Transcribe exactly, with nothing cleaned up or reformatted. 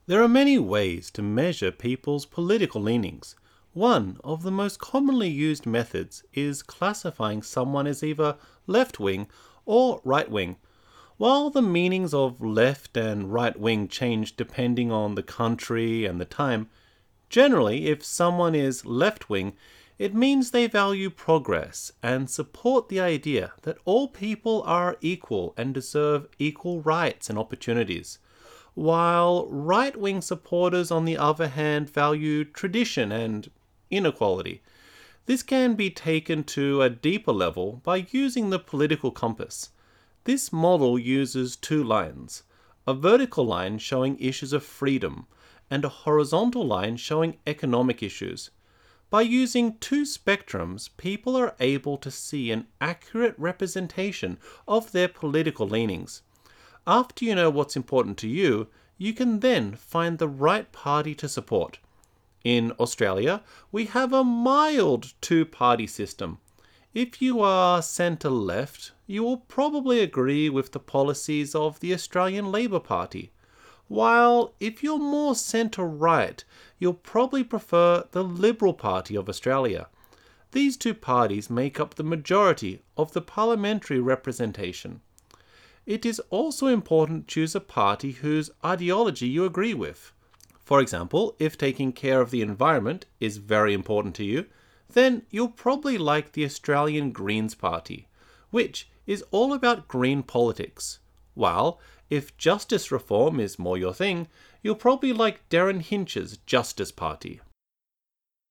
There are many ways to measure people's political leanings. One of the most commonly used methods is classifying someone as either left-wing or right-wing. While the meanings of left and right-wing change depending on the country and the time, generally if someone is left-wing, it means they value progress and support the idea that all people are equal and deserve equal rights and opportunities, while right-wing supporters, on the other hand, value tradition and inequality. This can be taken to a deeper level by using the political compass. This model uses two lines, a vertical line showing issues of freedom and a horizontal line showing economic issues. By using two spectrums, people are able to see an accurate representation of their political leanings. After you know what's important to you, you can then find the right party to support. In Australia, we have a mild two-party system. If you are centre-left, you will probably agree with the policies of the Australian Labor Party, while if you're more centre-right, you'll probably prefer the Liberal Party of Australia. These two parties make up the majority of the parliamentary representation. It is also important to choose a party whose ideology you agree with. For example, if taking care of the environment is very important to you, then you'll probably like the Australian Greens Party, which is all about green politics. While, if justice reform is more your thing, you'll probably like Darren Hinch's Justice Party.